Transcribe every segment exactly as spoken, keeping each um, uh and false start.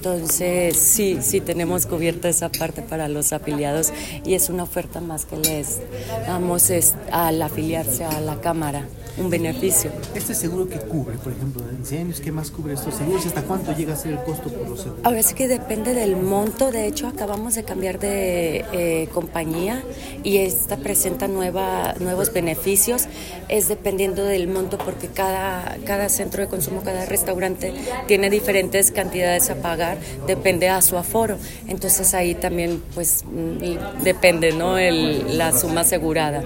Entonces, sí, sí tenemos cubierta esa parte para los afiliados y es una oferta más que les damos es, al afiliarse a la Cámara, un beneficio. ¿Este seguro que cubre, por ejemplo, de incendios? ¿Qué más cubre estos seguros? ¿Hasta cuánto llega a ser el costo por los seguros? Ahora sí que depende del monto. De hecho, acabamos de cambiar de eh, compañía y esta presenta nueva, nuevos beneficios. Es dependiendo del monto porque cada, cada centro de consumo, cada restaurante tiene diferentes cantidades a pagar, depende a su aforo. Entonces ahí también pues depende, ¿no? El, la suma asegurada.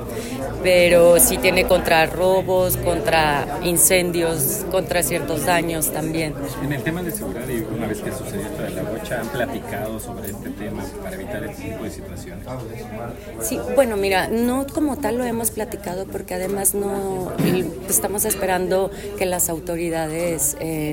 Pero sí tiene contra robos, contra incendios, contra ciertos daños también. En el tema de seguridad, y una vez que sucedió esto de la bocha, ¿han platicado sobre este tema para evitar este tipo de situaciones? Sí, bueno, mira, no como tal lo hemos platicado porque además no estamos esperando que las autoridades eh,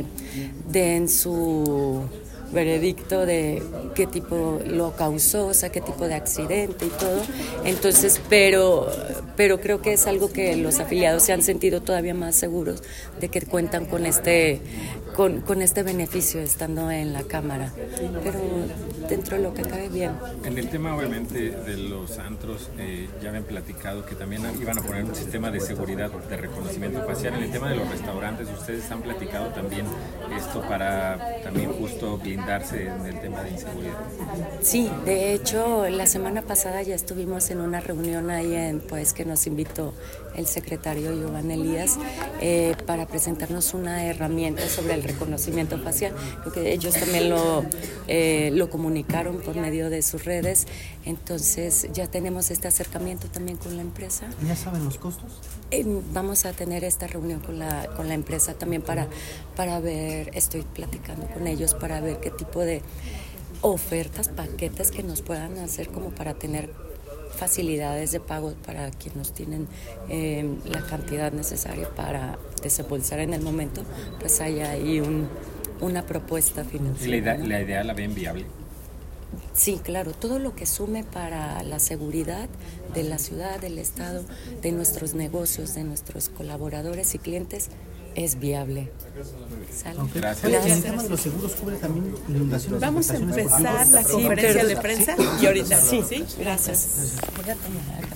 den su veredicto de qué tipo lo causó, o sea, qué tipo de accidente y todo. Entonces, pero, pero creo que es algo que los afiliados se han sentido todavía más seguros de que cuentan con este, con, con este beneficio estando en la Cámara. Pero dentro de lo que cabe bien. En el tema, obviamente, de los antros, eh, ya habían platicado que también iban a poner un sistema de seguridad de reconocimiento facial. En el tema de los restaurantes, ¿ustedes han platicado también esto para también justo blindarse en el tema de inseguridad? Sí, de hecho, la semana pasada ya estuvimos en una reunión ahí en, pues, que nos invitó el secretario Giovanni Elías eh, para presentarnos una herramienta sobre el reconocimiento facial. Creo que ellos también lo, eh, lo comunicaron por medio de sus redes. Entonces ya tenemos este acercamiento también con la empresa. ¿Ya saben los costos? Eh, vamos a tener esta reunión con la, con la empresa también para, para ver, estoy platicando con ellos para ver qué tipo de ofertas, paquetes que nos puedan hacer como para tener facilidades de pago para quienes tienen eh, la cantidad necesaria para desembolsar en el momento, pues hay ahí un, una propuesta financiera. ¿Y la idea, la idea la ven viable? Sí, claro, todo lo que sume para la seguridad de la ciudad, del estado, de nuestros negocios, de nuestros colaboradores y clientes, es viable. Okay. Gracias. Oye, el tema de los seguros cubre también inundaciones. Vamos a empezar la conferencia de prensa sí. y ahorita sí, sí, gracias. Voy a tomar acá.